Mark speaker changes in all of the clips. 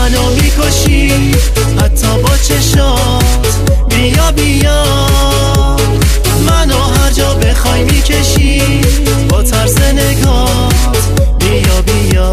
Speaker 1: منو میکشی حتی با چشات. بیا بیا منو هر جا بخوای میکشی با طرز نگات. بیا بیا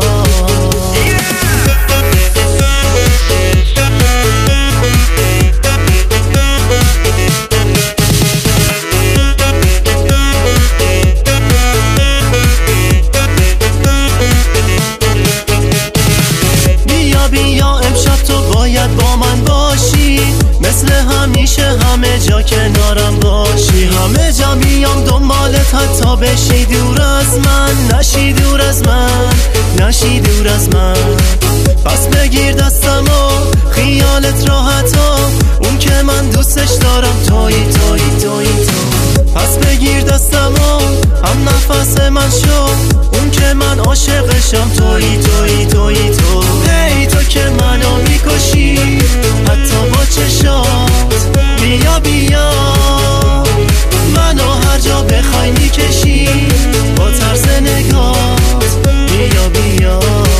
Speaker 1: با من باشی، مثل همیشه همه جا کنارم باشی. همه جا میام دنبالت حتی بشی دور از من. نشی دور از من، نشی دور از من. پس بگیر دستم و خیالت راحتا، اون که من دوستش دارم تویی تویی تویی تو. پس بگیر دستم و هم نفس من شو، اون که من عاشقشم تویی تویی تویی تو. هی تو که منو میکشی حتی با چشات. بیا بیا منو هر جا بخوای میکشی با طرز نگات. بیا بیا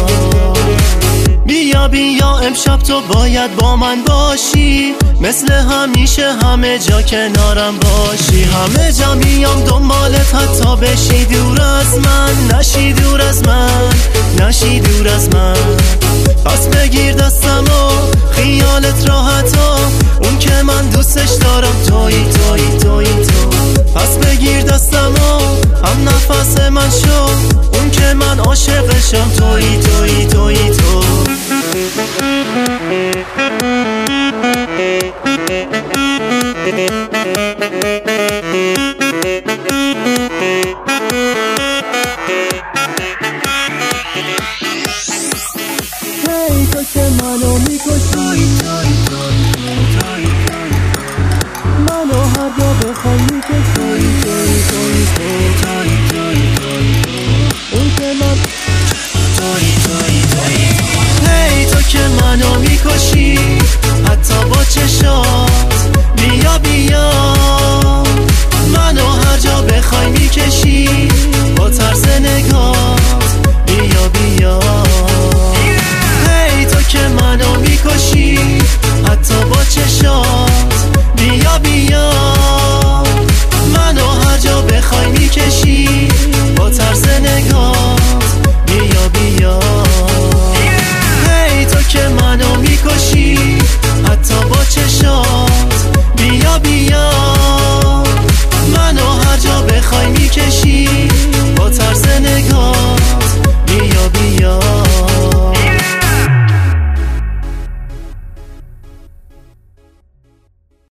Speaker 1: بیا بیا امشب تو باید با من باشی، مثل همیشه همه جا کنارم باشی. همه جا میام دنبالت حتی بشی دور از من. نشی دور از من، نشی دور از من. پس بگیر دستم و خیالت راحتا، اون که من دوستش دارم تویی تویی تویی تو. پس بگیر دستم و هم نفس من شو، اون که من عاشقشم تویی تویی تویی تو. هی تو که منو میکشی منو هر جا بخوای میکشی اون که من هی تو که منو میکشی حتی با چشات.